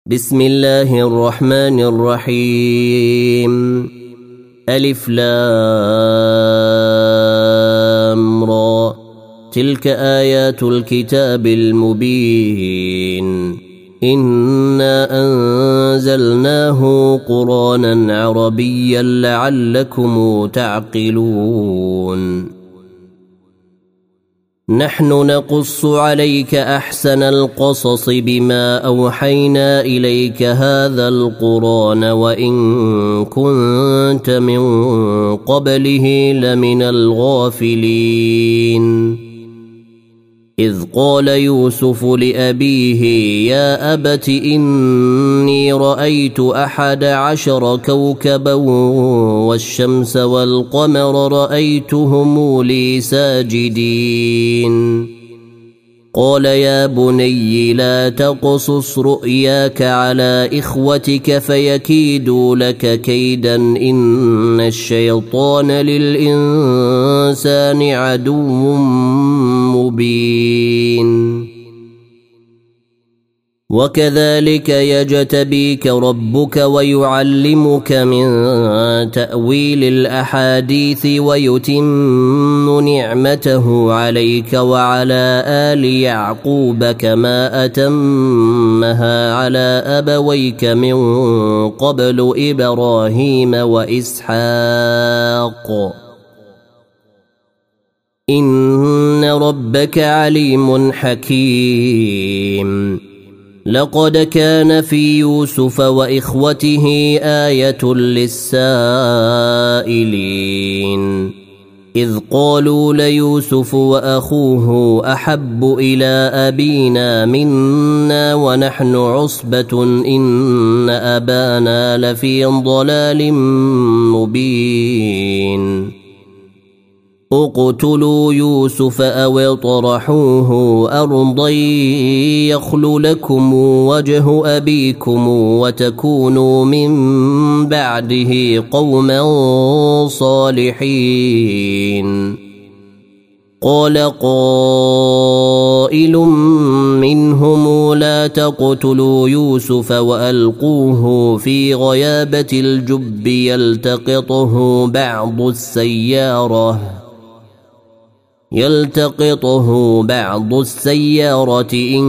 بسم الله الرحمن الرحيم. ألف لام را. تلك آيات الكتاب المبين. إنا أنزلناه قرآنا عربيا لعلكم تعقلون. نحن نقص عليك أحسن القصص بما أوحينا إليك هذا القرآن وإن كنت من قبله لمن الغافلين. إذ قال يوسف لأبيه يا أبت إني رأيت 11 كوكبا والشمس والقمر رأيتهم لي ساجدين. قال يا بني لا تقصص رؤياك على إخوتك فيكيدوا لك كيدا إن الشيطان للإنسان عدو مبين. وكذلك يجتبيك ربك ويعلمك من تأويل الأحاديث ويتم نعمته عليك وعلى آل يعقوب كما أتمها على أبويك من قبل إبراهيم وإسحاق إن ربك عليم حكيم. لقد كان في يوسف وإخوته آية للسائلين إذ قالوا ليوسف وأخوه أحب إلى أبينا منا ونحن عصبة إن أبانا لفي ضلال مبين. اقتلوا يوسف أو اطرحوه أرضا يخل لكم وجه أبيكم وتكونوا من بعده قوما صالحين. قال قائل منهم لا تقتلوا يوسف وألقوه في غيابة الجب يلتقطه بعض السيارة إن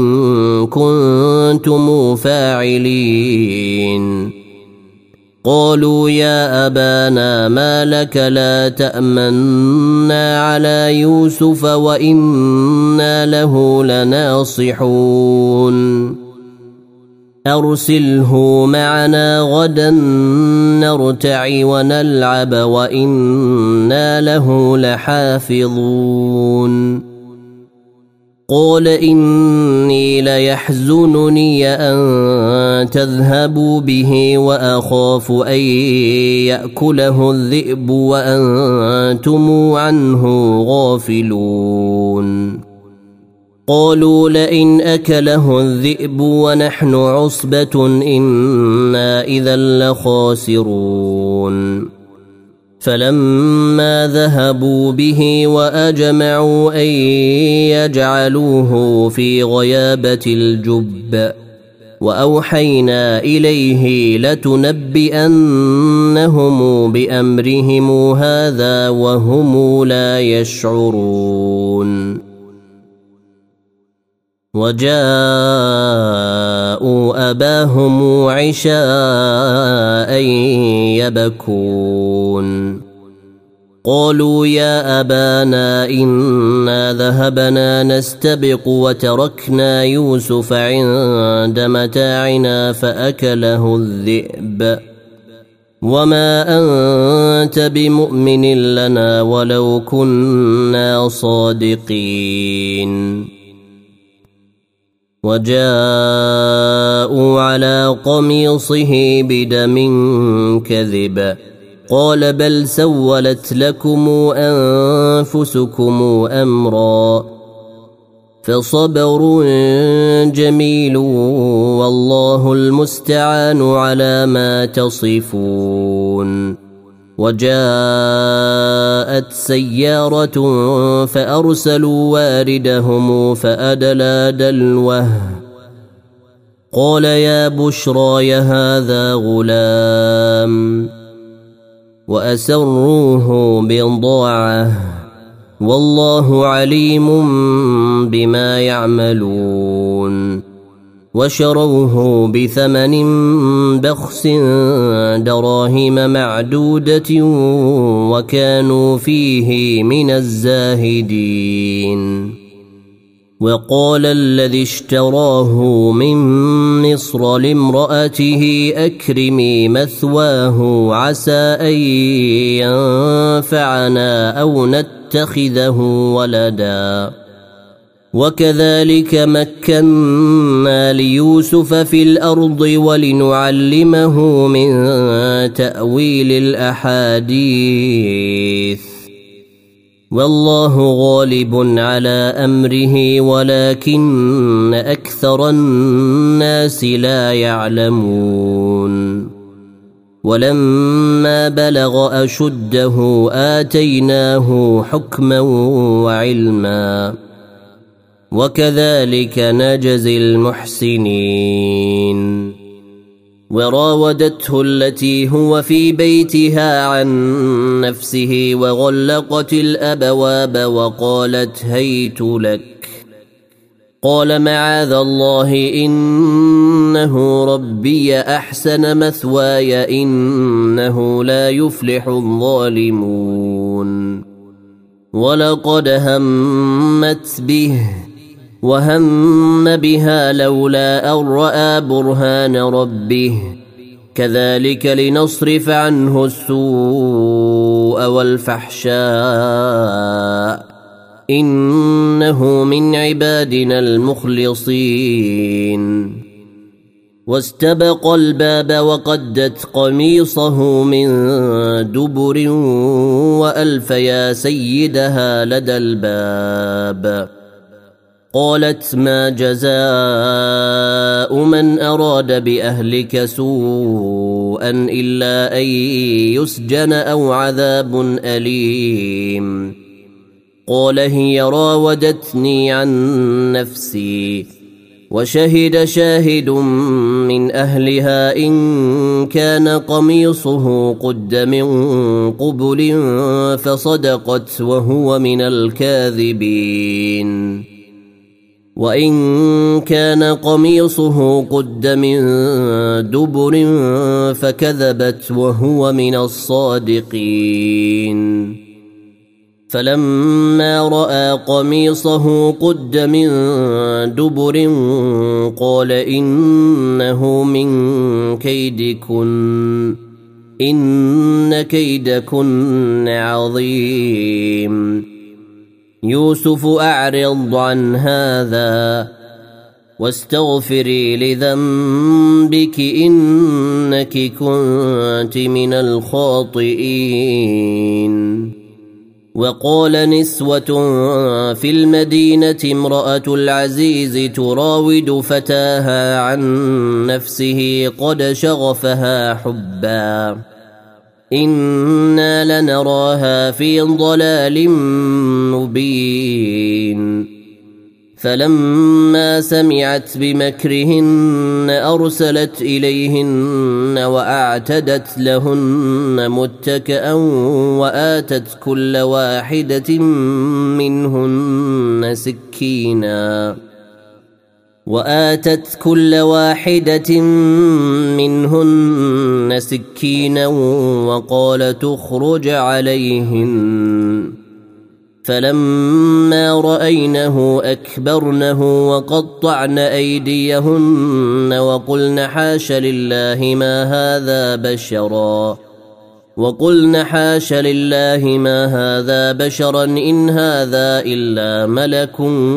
كنتم فاعلين. قالوا يا أبانا ما لك لا تأمنا على يوسف وإنا له لناصحون. أرسله معنا غدا نرتع ونلعب وإنا له لحافظون. قال إني ليحزنني أن تذهبوا به وأخاف أن يأكله الذئب وأنتم عنه غافلون. قالوا لئن أكله الذئب ونحن عصبة إنا إذا لخاسرون. فلما ذهبوا به وأجمعوا أن يجعلوه في غيابة الجب وأوحينا إليه لتنبئنهم بأمرهم هذا وهم لا يشعرون. وجاءوا أباهم عشاء يبكون. قالوا يا أبانا إنا ذهبنا نستبق وتركنا يوسف عند متاعنا فأكله الذئب وما أنت بمؤمن لنا ولو كنا صادقين. وجاءوا على قميصه بدم كذب قال بل سولت لكم أنفسكم أمرا فصبر جميل والله المستعان على ما تصفون. وجاءت سيارة فأرسلوا واردهم فأدلى دلوه قال يا بشراي هذا غلام وأسروه بضاعة والله عليم بما يعملون وشروه بثمن بخس دراهم معدودة وكانوا فيه من الزاهدين. وقال الذي اشتراه من مصر لامرأته أكرمي مثواه عسى أن ينفعنا أو نتخذه ولدا وكذلك مكنا ليوسف في الأرض ولنعلمه من تأويل الأحاديث والله غالب على أمره ولكن أكثر الناس لا يعلمون. ولما بلغ أشده آتيناه حكما وعلما وكذلك نجزي المحسنين. وراودته التي هو في بيتها عن نفسه وغلقت الأبواب وقالت هيت لك قال معاذ الله إنه ربي أحسن مثواي إنه لا يفلح الظالمون. ولقد همت به وهم بها لولا أن رأى برهان ربه كذلك لنصرف عنه السوء والفحشاء إنه من عبادنا المخلصين. واستبق الباب وقدت قميصه من دبر وألف يا سيدها لدى الباب. قالت ما جزاء من أراد بأهلك سوءا إلا أن يسجن أو عذاب أليم. قال هي راودتني عن نفسي وشهد شاهد من أهلها إن كان قميصه قد من قبل فصدقت وهو من الكاذبين وإن كان قميصه قد من دبر فكذبت وهو من الصادقين. فلما رأى قميصه قد من دبر قال إنه من كيدكن إن كيدكن عظيم. يوسف أعرض عن هذا واستغفري لذنبك إنك كنت من الخاطئين. وقال نسوة في المدينة امرأة العزيز تراود فتاها عن نفسه قد شغفها حبا إنا لنراها في ضلال مبين. فلما سمعت بمكرهن أرسلت إليهن وأعتدت لهن متكئا وآتت كل واحدة منهن سكينا وقالت اخرج عليهن. فلما رأينه أكبرنه وقطعن أيديهن وقلن حاش لله ما هذا بشرا إن هذا إلا ملك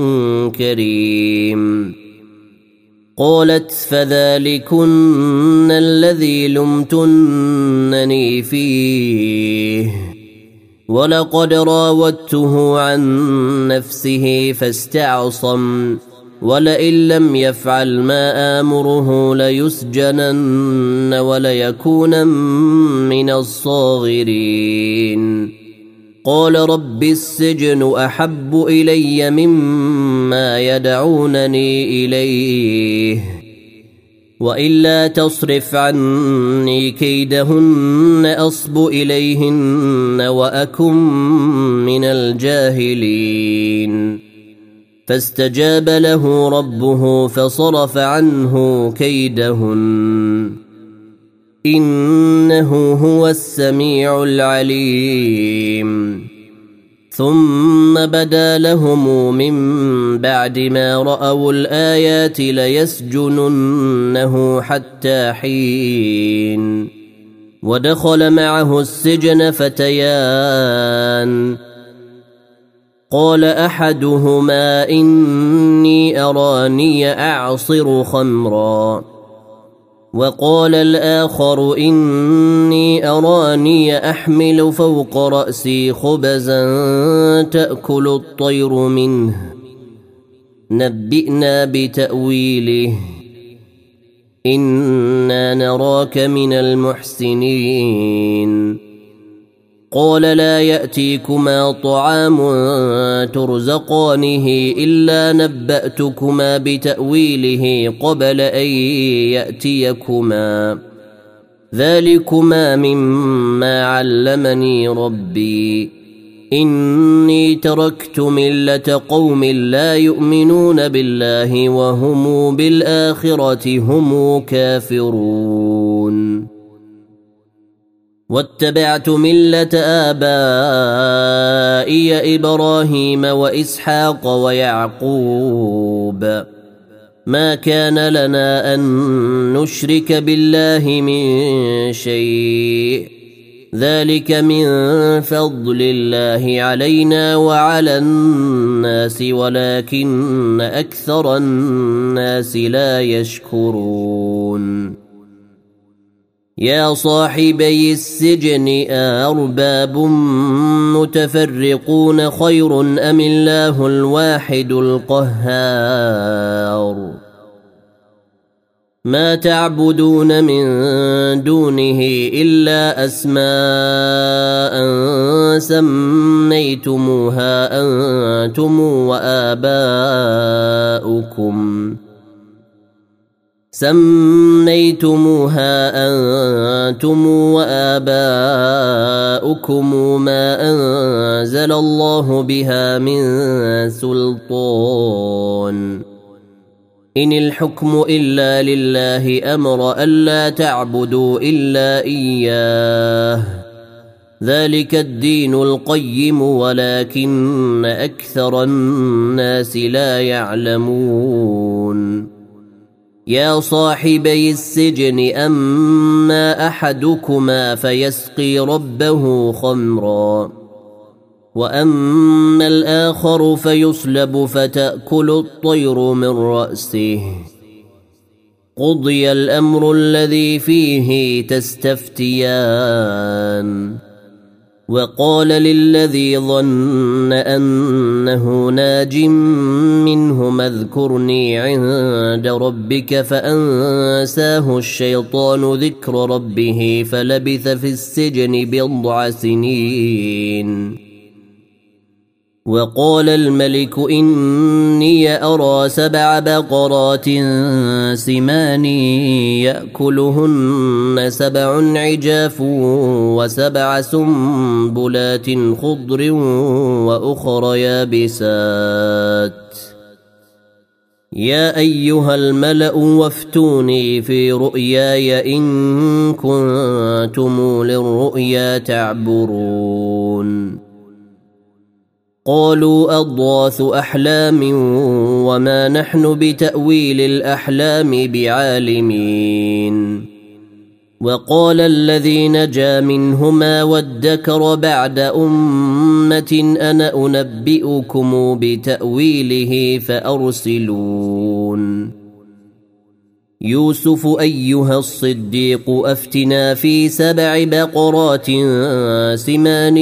كريم. قالت فذلكن الذي لمتنني فيه ولقد راودته عن نفسه فاستعصم ولئن لم يفعل ما آمره ليسجنن وليكونن من الصاغرين. قال رب السجن أحب إلي مما يدعونني إليه وإلا تصرف عني كيدهن أصب إليهن وأكن من الجاهلين فاستجاب له ربه فصرف عنه كيدهن إنه هو السميع العليم ثم بدا لهم من بعد ما رأوا الآيات ليسجننه حتى حين ودخل معه السجن فتيان قال أحدهما إني أراني أعصر خمرا وقال الآخر إني أراني أحمل فوق رأسي خبزا تأكل الطير منه نبئنا بتأويله إنا نراك من المحسنين قال لا يأتيكما طعام ترزقانه إلا نبأتكما بتأويله قبل أن يأتيكما ذلكما مما علمني ربي إني تركت ملة قوم لا يؤمنون بالله وهم بالآخرة هم كافرون واتبعت ملة آبائي إبراهيم وإسحاق ويعقوب ما كان لنا أن نشرك بالله من شيء ذلك من فضل الله علينا وعلى الناس ولكن أكثر الناس لا يشكرون يا صاحبي السجن أأرباب متفرقون خير أم الله الواحد القهار ما تعبدون من دونه إلا أسماء سميتموها أنتم وآباؤكم ما أنزل الله بها من سلطان إن الحكم إلا لله أمر ألا تعبدوا إلا إياه ذلك الدين القيم ولكن أكثر الناس لا يعلمون يا صاحبي السجن أما أحدكما فيسقي ربه خمرا وأما الآخر فيصلب فتأكل الطير من رأسه قضي الأمر الذي فيه تستفتيان وقال للذي ظن أنه ناج منهما اذكرني عند ربك فأنساه الشيطان ذكر ربه فلبث في السجن بضع سنين وقال الملك إني أرى 7 بقرات سمان يأكلهن 7 عجاف و7 سنبلات خضر وأخر يابسات يا أيها الملأ وافتوني في رؤياي إن كنتم للرؤيا تعبرون قالوا أضغاث أحلام وما نحن بتأويل الأحلام بعالمين وقال الذي نجا منهما وادكر بعد أمة أنا أنبئكم بتأويله فأرسلون يوسف أيها الصديق أفتنا في 7 بقرات سمان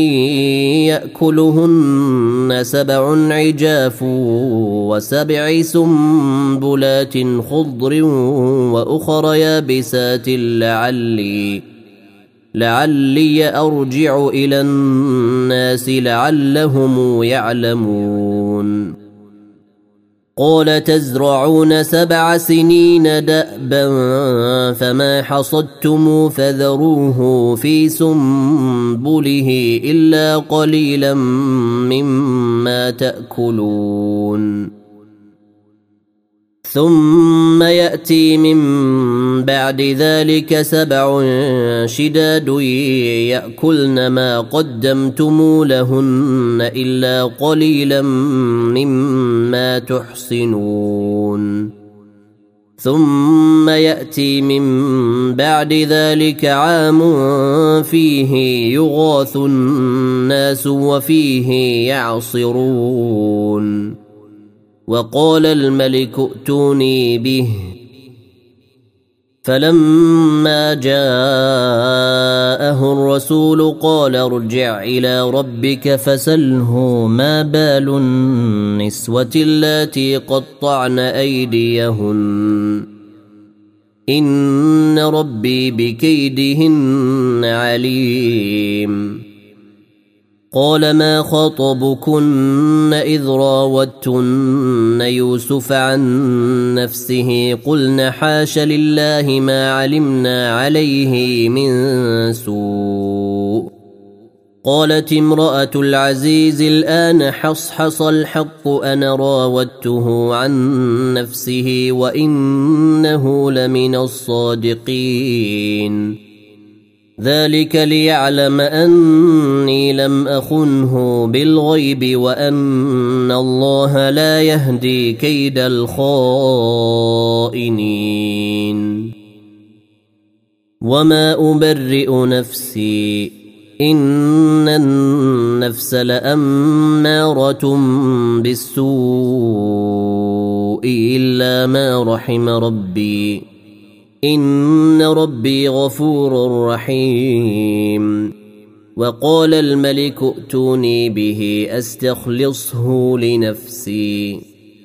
يأكلهن 7 عجاف و7 سنبلات خضر وأخر يابسات لعلي أرجع إلى الناس لعلهم يعلمون قال تزرعون 7 سنين دأبا فما حصدتم فذروه في سنبله إلا قليلا مما تأكلون ثم يأتي من بعد ذلك 7 شداد يأكلن ما قدمتم لهن إلا قليلا مما تحصنون ثم يأتي من بعد ذلك عام فيه يغاث الناس وفيه يعصرون وقال الملك ائتوني به فلما جاءه الرسول قال ارجع إلى ربك فسله ما بال النسوة اللاتي قطعن أيديهن إن ربي بكيدهن عليم قال ما خطبكن إذ راوتن يوسف عن نفسه قلن حاش لله ما علمنا عليه من سوء قالت امرأة العزيز الآن حصحص الحق أنا راودته عن نفسه وإنه لمن الصادقين ذلك ليعلم أني لم أخنه بالغيب وأن الله لا يهدي كيد الخائنين وما أبرئ نفسي إن النفس لأمارة بالسوء إلا ما رحم ربي إن ربي غفور رحيم وقال الملك ائتوني به أستخلصه لنفسي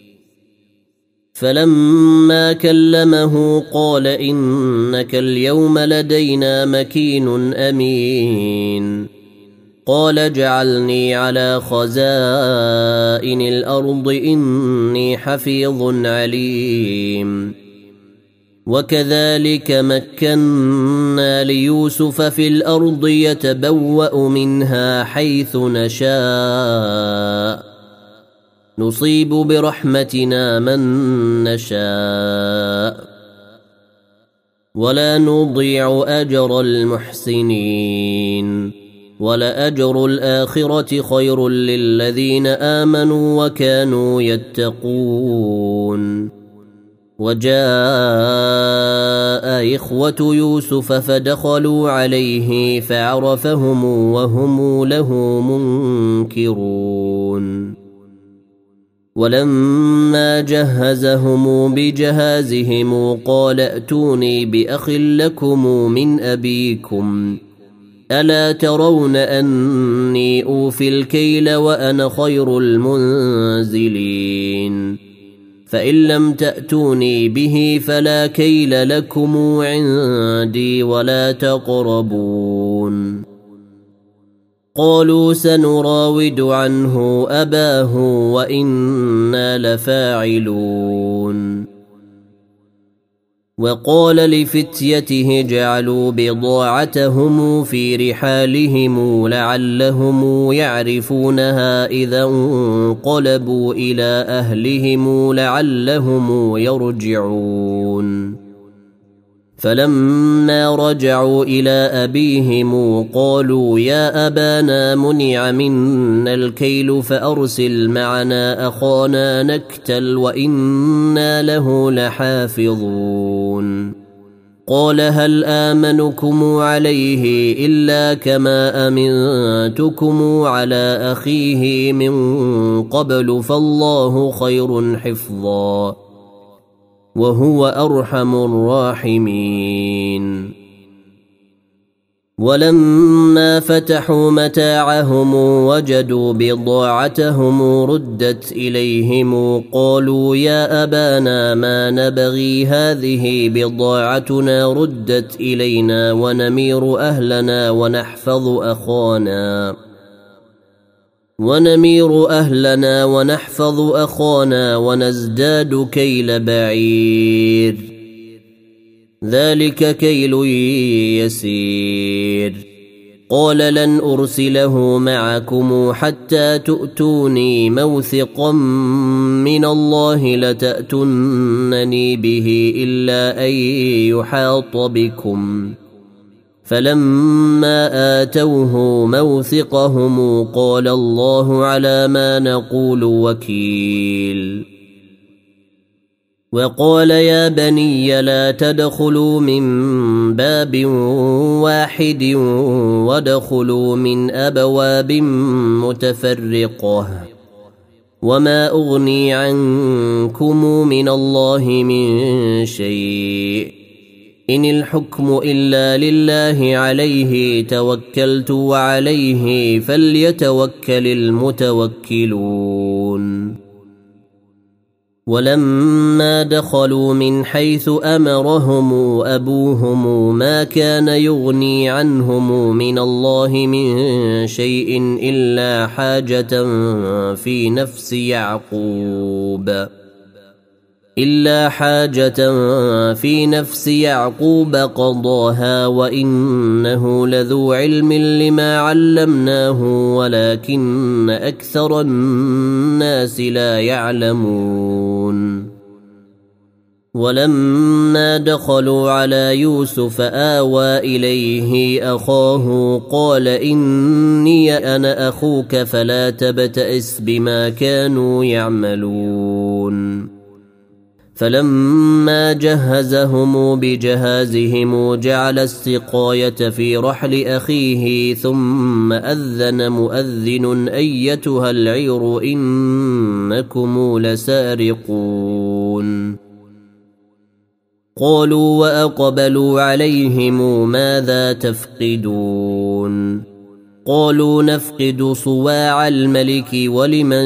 فلما كلمه قال إنك اليوم لدينا مكين أمين قال اجعلني على خزائن الأرض إني حفيظ عليم وكذلك مكنا ليوسف في الأرض يتبوأ منها حيث نشاء نصيب برحمتنا من نشاء ولا نضيع أجر المحسنين ولأجر الآخرة خير للذين آمنوا وكانوا يتقون وجاء إخوة يوسف فدخلوا عليه فعرفهم وهم له منكرون ولما جهزهم بجهازهم قال ائتوني بأخ لكم من أبيكم ألا ترون أني أوفي الكيل وأنا خير المنزلين فإن لم تأتوني به فلا كيل لكم عندي ولا تقربون قالوا سنراود عنه أباه وإنا لفاعلون وقال لفتيته جعلوا بضاعتهم في رحالهم لعلهم يعرفونها إذا انقلبوا إلى أهلهم لعلهم يرجعون فلما رجعوا إلى أبيهم قالوا يا أبانا منع منا الكيل فأرسل معنا أخانا نكتل وإنا له لحافظون قال هل آمنكم عليه إلا كما أمنتكم على أخيه من قبل فالله خير حفظا وهو أرحم الراحمين ولما فتحوا متاعهم وجدوا بضاعتهم ردت إليهم قالوا يا أبانا ما نبغي هذه بضاعتنا ردت إلينا ونمير أهلنا ونحفظ أخانا ونمير أهلنا ونحفظ أخانا ونزداد كيل بعير ذلك كيل يسير قال لن أرسله معكم حتى تؤتوني موثقا من الله لتأتونني به إلا أن يحاط بكم فلما آتوه موثقهم قال الله على ما نقول وكيل وقال يا بني لا تدخلوا من باب واحد وادخلوا من أبواب متفرقة وما أغني عنكم من الله من شيء إن الحكم إلا لله عليه توكلت وعليه فليتوكل المتوكلون ولما دخلوا من حيث أمرهم أبوهم ما كان يغني عنهم من الله من شيء إلا حاجة في نفس يعقوب قضاها وإنه لذو علم لما علمناه ولكن أكثر الناس لا يعلمون ولما دخلوا على يوسف آوى إليه أخاه قال إني أنا أخوك فلا تبتئس بما كانوا يعملون فلما جهزهم بجهازهم جعل السقاية في رحل أخيه ثم أذن مؤذن أيتها العير إنكم لسارقون قالوا وأقبلوا عليهم ماذا تفقدون قالوا نفقد صواع الملك ولمن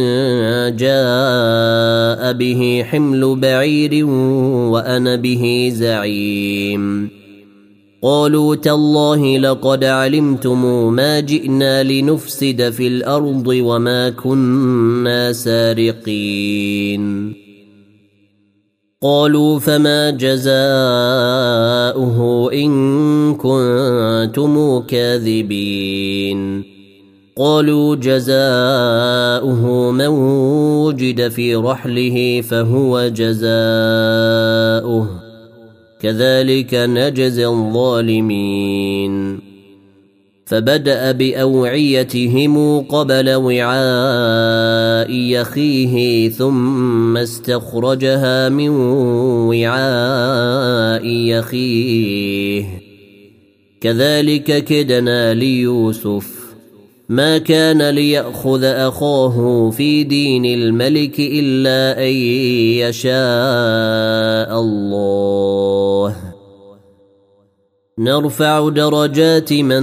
جاء به حمل بعير وأنا به زعيم قالوا تالله لقد علمتم ما جئنا لنفسد في الأرض وما كنا سارقين قالوا فما جزاؤه إن كنتم كاذبين قالوا جزاؤه من وجد في رحله فهو جزاؤه كذلك نجزي الظالمين فبدأ بأوعيتهم قبل وعاء يخيه ثم استخرجها من وعاء يخيه كذلك كدنا ليوسف ما كان ليأخذ أخاه في دين الملك إلا أن يشاء الله نرفع درجات من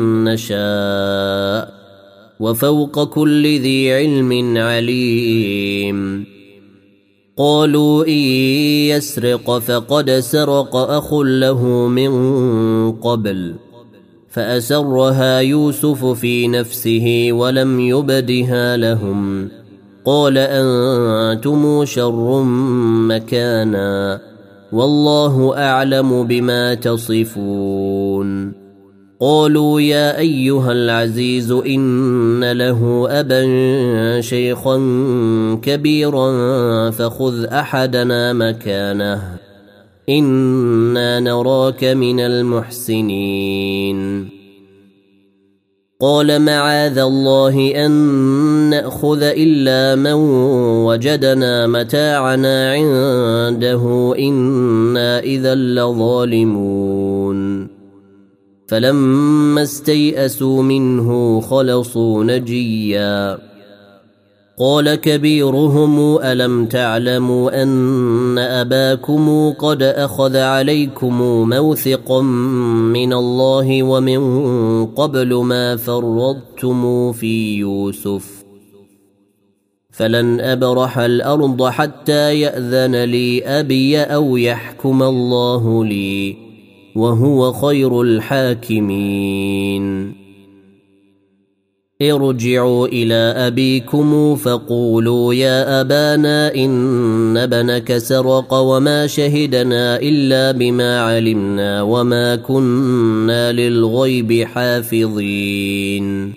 نشاء وفوق كل ذي علم عليم قالوا إن يسرق فقد سرق أخ له من قبل فأسرها يوسف في نفسه ولم يبدها لهم قال أنتم شر مكانا والله أعلم بما تصفون قالوا يا أيها العزيز إن له أبا شيخا كبيرا فخذ أحدنا مكانه إنا نراك من المحسنين قال معاذ الله أن نأخذ إلا من وجدنا متاعنا عنده إنا إذا لظالمون فلما استيئسوا منه خلصوا نجيا قال كبيرهم ألم تعلموا أن أباكم قد أخذ عليكم موثقا من الله ومن قبل ما فرطتم في يوسف فلن أبرح الأرض حتى يأذن لي أبي أو يحكم الله لي وهو خير الحاكمين ارجعوا إلى أبيكم فقولوا يا أبانا إن ابنك سرق وما شهدنا إلا بما علمنا وما كنا للغيب حافظين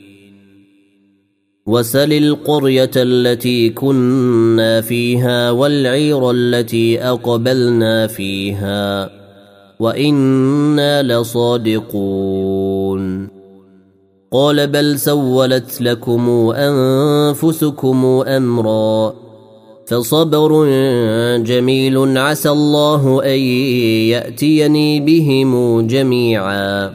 وسل القرية التي كنا فيها والعير التي أقبلنا فيها وإنا لصادقون قال بل سولت لكم أنفسكم أمرا فصبر جميل عسى الله أن يأتيني بهم جميعا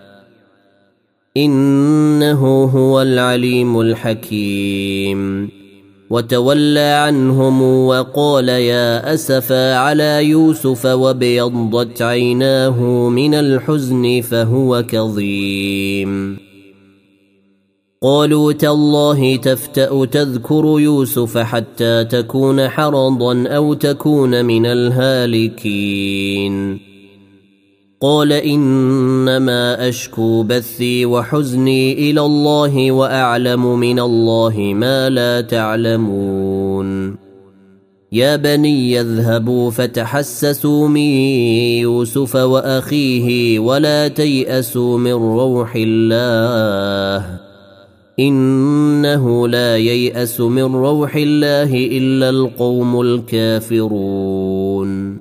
إنه هو العليم الحكيم وتولى عنهم وقال يا أسفا على يوسف وابيضت عيناه من الحزن فهو كظيم قالوا تالله تفتأ تذكر يوسف حتى تكون حرضا أو تكون من الهالكين قال إنما أشكو بثي وحزني إلى الله وأعلم من الله ما لا تعلمون يا بني يذهبوا فتحسسوا من يوسف وأخيه ولا تيأسوا من روح الله إنه لا ييأس من روح الله إلا القوم الكافرون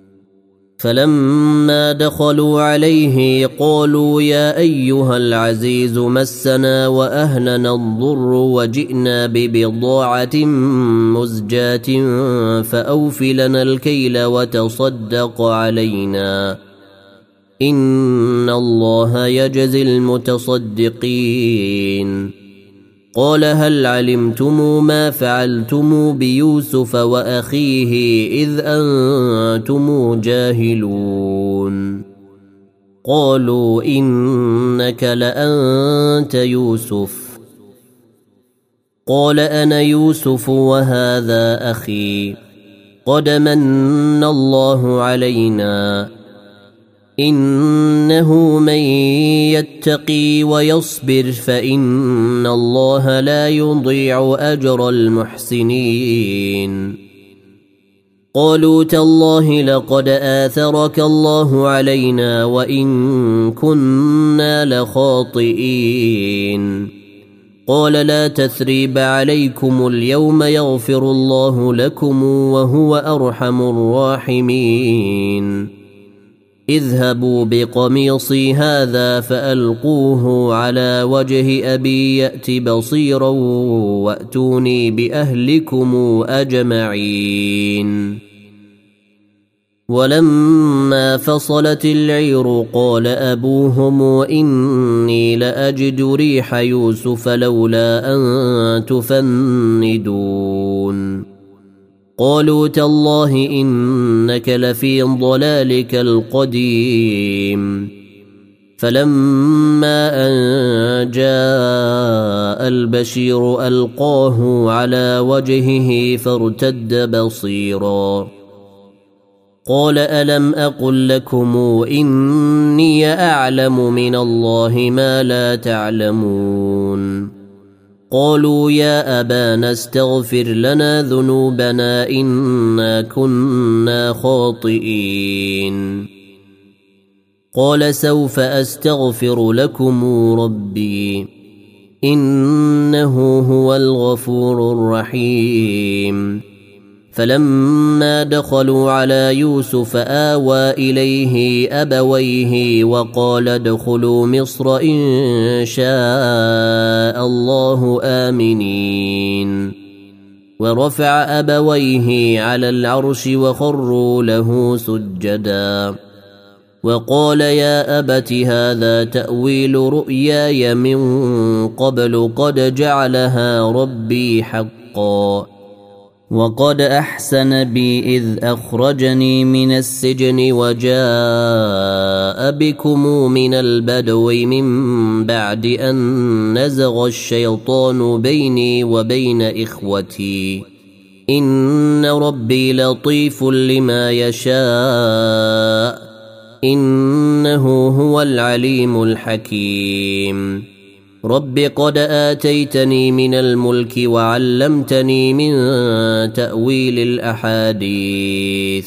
فلما دخلوا عليه قالوا يا أيها العزيز مسنا وأهلنا الضر وجئنا ببضاعة مزجاة فأوف لنا الكيل وتصدق علينا إن الله يجزي المتصدقين قال هل علمتم ما فعلتم بيوسف وأخيه إذ أنتم جاهلون قالوا إنك لأنت يوسف قال أنا يوسف وهذا أخي قد من الله علينا إنه من يتقي ويصبر فإن الله لا يضيع أجر المحسنين قالوا تالله لقد آثرك الله علينا وإن كنا لخاطئين قال لا تثريب عليكم اليوم يغفر الله لكم وهو أرحم الراحمين اذهبوا بقميصي هذا فألقوه على وجه أبي يأت بصيرا وأتوني بأهلكم أجمعين ولما فصلت العير قال أبوهم إني لأجد ريح يوسف لولا أن تفندون قالوا تالله إنك لفي ضلالك القديم فلما أن جاء البشير ألقاه على وجهه فارتد بصيرا قال ألم أقل لكم إني أعلم من الله ما لا تعلمون قالوا يا أبانا استغفر لنا ذنوبنا إنا كنا خاطئين قال سوف أستغفر لكم ربي إنه هو الغفور الرحيم فلما دخلوا على يوسف آوى إليه أبويه وقال ادخلوا مصر إن شاء الله آمنين ورفع أبويه على العرش وخروا له سجدا وقال يا أبت هذا تأويل رؤياي من قبل قد جعلها ربي حقا وقد أحسن بي إذ أخرجني من السجن وجاء بكم من البدو من بعد أن نزغ الشيطان بيني وبين إخوتي إن ربي لطيف لما يشاء إنه هو العليم الحكيم رب قد آتيتني من الملك وعلمتني من تأويل الأحاديث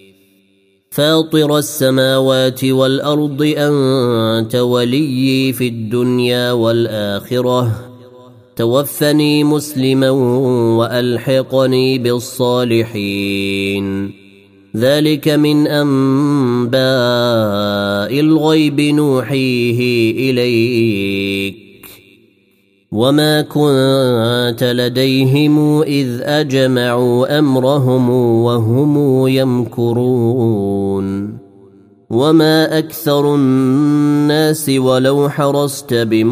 فاطر السماوات والأرض أنت وليي في الدنيا والآخرة توفني مسلما وألحقني بالصالحين ذلك من أنباء الغيب نوحيه إليك وما كنت لديهم إذ أجمعوا أمرهم وهم يمكرون وما أكثر الناس ولو حرصت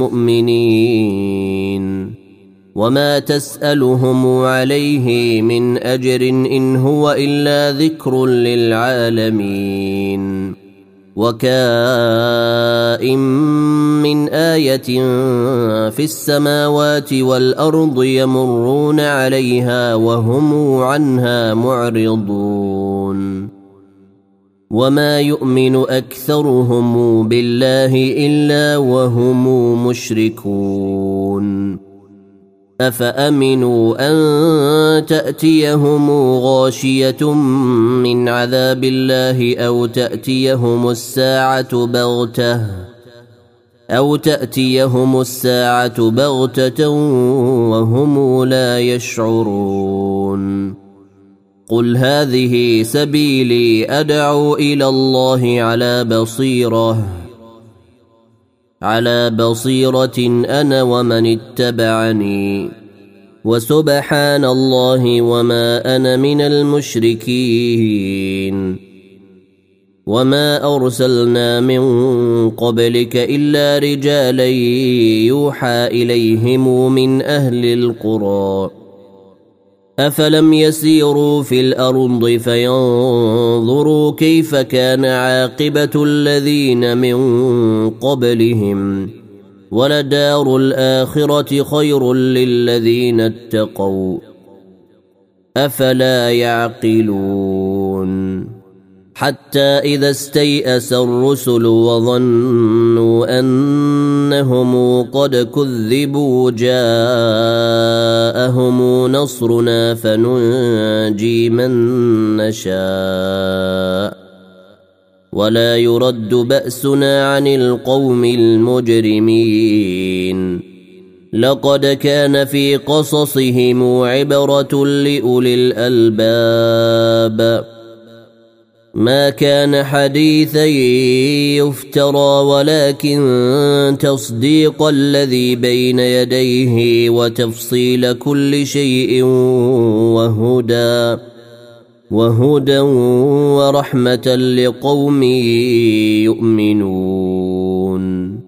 بمؤمنين وما تسألهم عليه من أجر إن هو إلا ذكر للعالمين وكائن من آية في السماوات والأرض يمرون عليها وهم عنها معرضون وما يؤمن أكثرهم بالله إلا وهم مشركون أفأمنوا أن تأتيهم غاشية من عذاب الله أو تأتيهم الساعة بغتة وهم لا يشعرون قل هذه سبيلي أدعو إلى الله على بصيرة أنا ومن اتبعني وسبحان الله وما أنا من المشركين وما أرسلنا من قبلك إلا رجالا يوحى إليهم من أهل القرى أفلم يسيروا في الأرض فينظروا كيف كان عاقبة الذين من قبلهم ولدار الآخرة خير للذين اتقوا أفلا يعقلون حتى إذا استيأس الرسل وظنوا أنهم قد كذبوا جاءهم نصرنا فننجي من نشاء ولا يرد بأسنا عن القوم المجرمين لقد كان في قصصهم عبرة لأولي الألباب ما كان حديثا يفترى ولكن تصديق الذي بين يديه وتفصيل كل شيء وهدى ورحمة لقوم يؤمنون